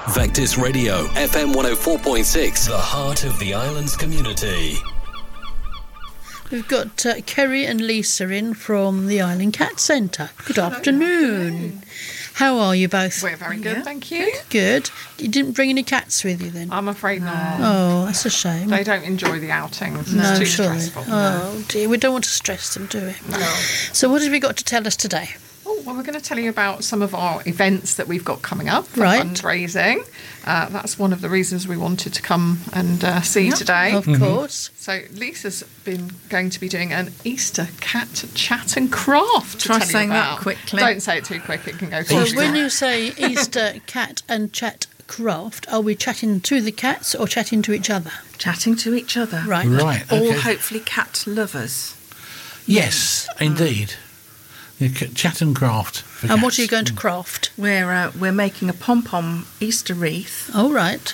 Vectis Radio, FM 104.6, the heart of the island's community. We've got Kerry and Lisa in from the Island Cat Centre. Good afternoon. How are you both? We're very good, thank you. Good. You didn't bring any cats with you then? I'm afraid not. Oh, that's a shame. They don't enjoy the outings. No, it's too surely. stressful. Oh dear, we don't want to stress them, do we? No. So what have we got to tell us today? Oh, well, we're going to tell you about some of our events that we've got coming up for Right. fundraising. That's one of the reasons we wanted to come and see you today. Of course. So Lisa's been going to be doing an Easter cat chat and craft. to Try tell you saying that about. quickly. Don't say it too quick, it can go So too when you say Easter cat and chat craft, are we chatting to the cats or chatting to each other? Chatting to each other. Right. Right, All okay. hopefully cat lovers. Yes, indeed. The chat and craft. For And what cats. are you going to craft? We're making a pom-pom Easter wreath. Oh, right.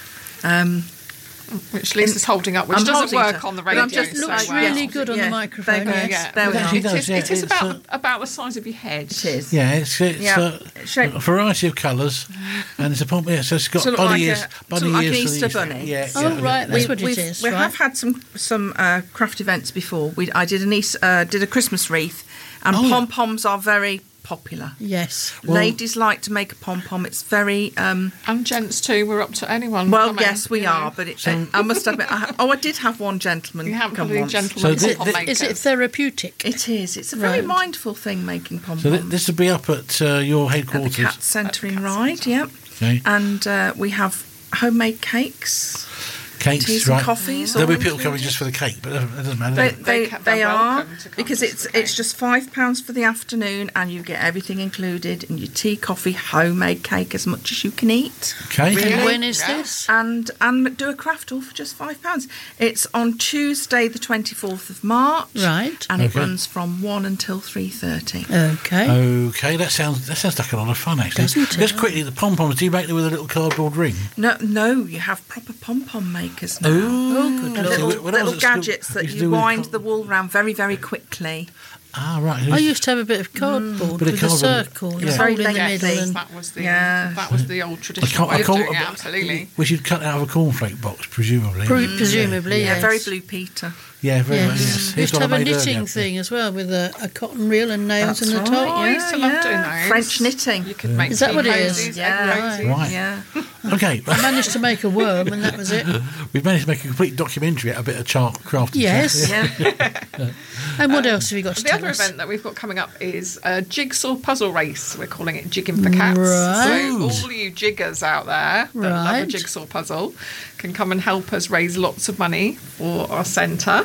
Which Lisa's holding up, which I'm doesn't holding work it, on the but radio. I'm just so, Looks well. really good on the microphone, there we go. yes. There we It are. actually It does, is it's, about the size of your head. It is. Yeah, it's Yeah, a shape- variety of colours, and it's a pom. Yeah, so it's got Sort of bunny like ears, sort of like an for the Easter bunny. Yeah. Oh, yeah, right, that's yeah. what it is, We right. have had some craft events before. I did did a Christmas wreath, and Oh, yeah. pom-poms are very popular. Yes. Ladies like to make a pom-pom. It's very... And gents too, we're up to anyone. well, coming, yes, we you know. are, but I must admit... I did have one gentleman You haven't come got any once. gentlemen So pom-pom makers. Is it therapeutic? It is. It's a very Right. mindful thing, making pom-poms. So this will be up at your At the headquarters. Cat Centre in Ryde, yep. Okay. And we have homemade cakes, Cakes, teas right? and coffees. There'll all be people coming included. just for the cake, but it doesn't matter. They, does it? they, They're they are, welcome to come because just for the it's just £5 for the afternoon, and you get everything included in your tea, coffee, homemade cake, as much as you can eat, Okay. Really? And when is Yeah. this? and do a craft all for just £5. It's on Tuesday, the 24th of March, Right. and it Okay. runs from 1 until 3:30. Okay. Okay, that sounds like a lot of fun actually. Doesn't it? Just quickly, the pom poms. Do you make them with a little cardboard ring? No, you have proper pom-pom makers now. Oh, good And Lord. When I was little at school, gadgets I that used to you do with wind the wool round very, very quickly. Ah, right. I used to have a bit of cardboard Bit of with a cardboard. circle, Yeah. a Very hole in the lengthy. middle. And That was the Yeah. old traditional way of doing it, absolutely. We should cut out of a cornflake box, presumably. presumably, Yeah, yes. very Blue Peter. Yeah, very much. Yes. Yes. We used to have a Made knitting earlier. thing as well with a cotton reel and nails That's in the right, top. Oh, I used to love doing those. French knitting. You could make Is that tea what it is? cozies, Yeah. egg cozies. Right. Yeah. Okay, I managed to make a worm and that was it. we've managed to make a complete documentary out of a bit of craft. Yes. Yeah. And what else have you got to The tell other us? event that we've got coming up is a jigsaw puzzle race. We're calling it Jigging for Cats. Right. So all you jiggers out there that love a Right. jigsaw puzzle can come and help us raise lots of money for our centre.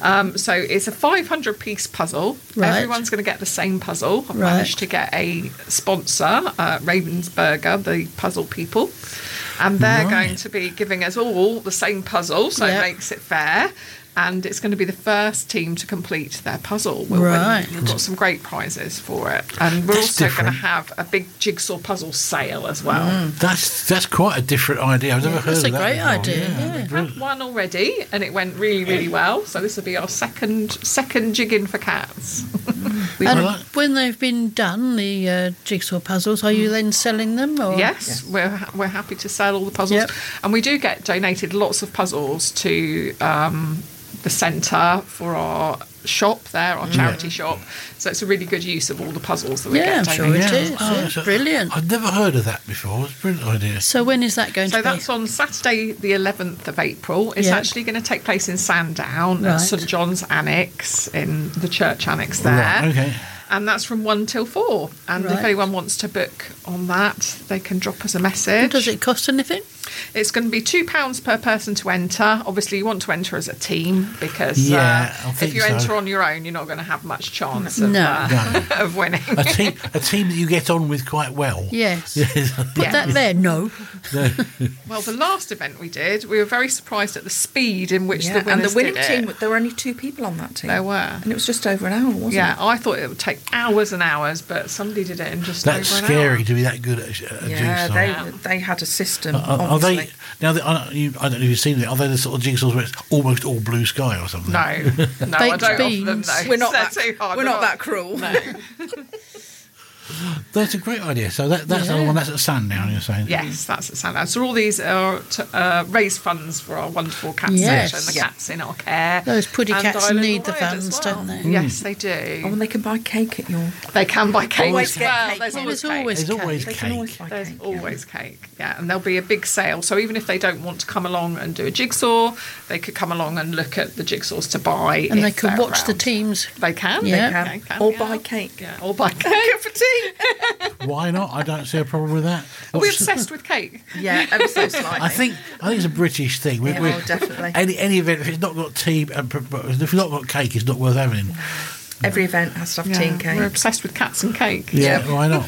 So it's a 500-piece puzzle. Right. Everyone's going to get the same puzzle. I've Right. managed to get a sponsor, Ravensburger, the puzzle people. And they're Right. going to be giving us all the same puzzle, so Yep. it makes it fair. And it's going to be the first team to complete their puzzle. Right. We've got some great prizes for it. And we're That's also going to different. have a big jigsaw puzzle sale as well. That's quite a different idea. I've never heard That's of a that great before. idea, yeah. We've had one already, and it went really, really well. So this will be our second jigging for cats. And when they've been done, the jigsaw puzzles, are you then selling them? Or? Yes, we're happy to sell all the puzzles, Yep. and we do get donated lots of puzzles to the centre for our shop there, our charity shop. So it's a really good use of all the puzzles that we Yeah, get I'm sure donated. it is. Oh, Yeah, so- brilliant. I've never heard of that before. It's a brilliant idea. So when is that going So to be? that's on Saturday, the 11th of April. It's Yeah. actually going to take place in Sandown Right. at St John's Annex, in the church annex there. Right, okay. And that's from 1 till 4. And Right. if anyone wants to book on that, they can drop us a And message. does it cost anything? It's going to be £2 per person to enter. Obviously, you want to enter as a team because Yeah, I if think you so. enter on your own, you're not going to have much chance of, No. of winning. A team that you get on with quite well. Yes. Yes. Put that there, no. Well, the last event we did, we were very surprised at the speed in which Yeah, the and winners the winning did team, it. there were only 2 people on that team. There were. And it was just over an hour, wasn't Yeah, it? I thought it would take hours and hours, but somebody did it in just That's over an scary hour. to be that good at Yeah, jigsaw. they had a system, Are obviously. they now? I don't know if you've seen it. Are they the sort of jigsaws where it's almost all blue sky or something? No, I Baked don't offer them beans. those. We're not They're that, too hard. we're not that cruel. No. That's a great idea. So that's the one that's at Sandown, you're saying? Yes, that's at Sandown. So all these are to raise funds for our wonderful cat Yes. centre and the cats in our care. Those puddy And cats Island need the Wide as funds, well. don't they? Yes, they do. Oh, and they can buy cake at your... They can buy cake Always as get well. cake. There's Well, always there's cake. always There's always They can always cake. buy There's cake. always cake, yeah, and there'll be a big sale. So even if they don't want to come along and do a jigsaw, they could come along and look at the jigsaws to buy. And they if could they're watch the around. teams. They can, Yeah. they can, Or yeah. buy cake. Yeah, or buy cake for tea. Why not? I don't see a problem with that. Are we What's- obsessed with cake? Yeah, ever so slightly. I think it's a British thing. Yeah, oh, definitely. Any event, if it's not got tea, if it's not got cake, it's not worth having. Every event has to have tea and cake. We're obsessed with cats and cake. Yeah, why not?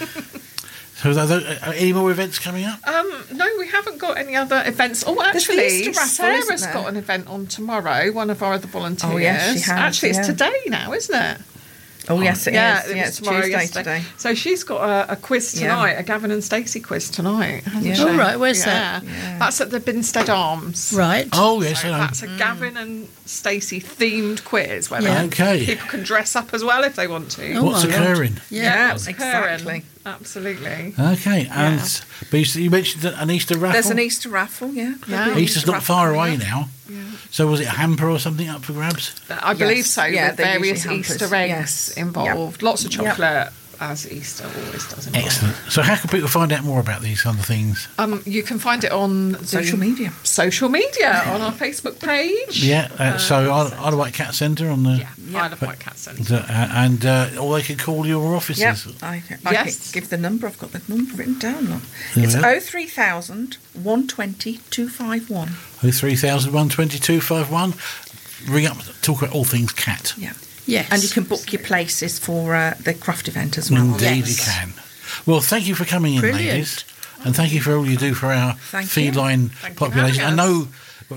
So, any more events coming up? No, we haven't got any other events. Oh, There's the actually, Easter raffle, isn't Sarah's there? got an event on tomorrow. One of our other volunteers. Oh, yes, she has, Actually, it's yeah. today now, isn't it? Oh, yes, it is. Yeah, it Yeah, was it's tomorrow, Tuesday yesterday. today. So she's got a quiz Yeah. tonight, a Gavin and Stacey quiz tonight. hasn't Yeah. she? Oh, right, where's that? Yeah. That's at the Binstead Arms. Right. Oh, yes, So I know. that's a Gavin and Stacey themed quiz where Yeah. Okay. people can dress up as well if they want to. Oh, What's my God. occurring? Yeah. what's occurring. exactly. Absolutely. Okay, and Yeah. but you mentioned an Easter raffle. There's an Easter raffle, yeah. Yeah. There'll be Easter's Easter not far raffle away coming up. now. So was it a hamper or something up for grabs? I believe Yes. so, Yeah, with they're various usually hampers. Easter eggs Yes. involved. Lots of Yep. chocolate, as Easter always does involve. Excellent. So how can people find out more about these kind of things? You can find it on the Social media. Social media on our Facebook page. Yeah, so Isle White Cat Centre on the... Yeah, Isle of Wight Cat Centre. And or they can call your offices. Yep. I Yes. can give the number. I've got the number written down. Look. There It's we are. 03,000 120 251. 03000 120 251. Ring up, talk about all things cat. Yeah. Yes. And you can book your places for the craft event as well. Indeed, Yes. you can. Well, thank you for coming in, Brilliant. ladies, and thank you for all you do for our Thank feline you for population. I having know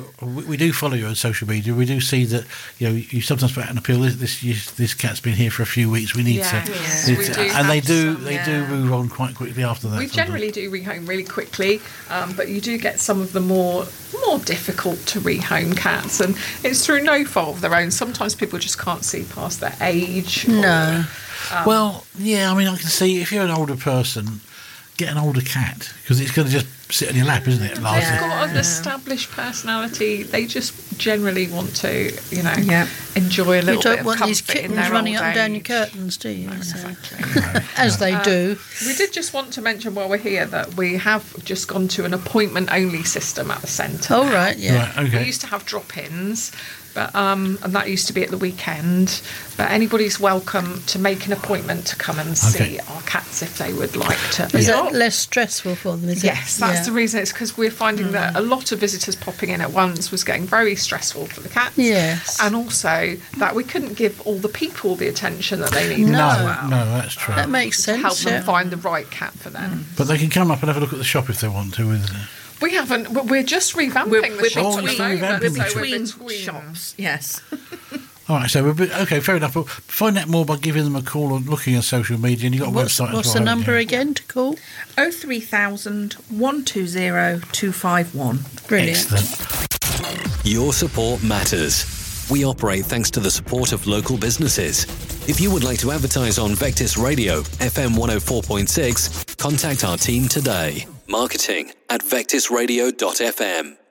we do follow you on social media. We do see that you sometimes put out an appeal. This cat's been here for a few weeks. We need Yes. to, Yes, need we to- do and they have do some, they yeah. do move on quite quickly after that. We generally do rehome really quickly, but you do get some of the more difficult to rehome cats, and it's through no fault of their own. Sometimes people just can't see past their age. No. Well, yeah. I mean, I can see if you're an older person, get an older cat because it's going to just sit on your lap, isn't it? They've Largely? got an established personality. They just generally want to, Yeah. enjoy a little You bit don't of want these comfort in kittens their running old up and down your age. curtains, do you? So- Exactly. As they do. We did just want to mention while we're here that we have just gone to an appointment-only system at the centre. Oh, right, yeah. Right, okay. We used to have drop-ins, but and that used to be at the weekend. But anybody's welcome to make an appointment to come and Okay. see our cats if they would like to. Is that adopt. less stressful for them, is it? Yes, that's Yeah. the reason. It's because we're finding that a lot of visitors popping in at once was getting very stressful for the cats. Yes. And also that we couldn't give all the people the attention that they needed No. as well. No, that's true. That makes To help sense, them yeah. find the right cat for them. But they can come up and have a look at the shop if they want to. We haven't. We're just revamping We're the shop between- at the Oh, you're moment, revamping so the we're Between between shops, yes. All right, so okay, fair enough. Well, find out more by giving them a call or looking on social media, and you've got a What's website as well. the haven't number you? again to call? 03,000 120 251. Brilliant. Excellent. Your support matters. We operate thanks to the support of local businesses. If you would like to advertise on Vectis Radio, FM 104.6, contact our team today. Marketing@vectisradio.fm.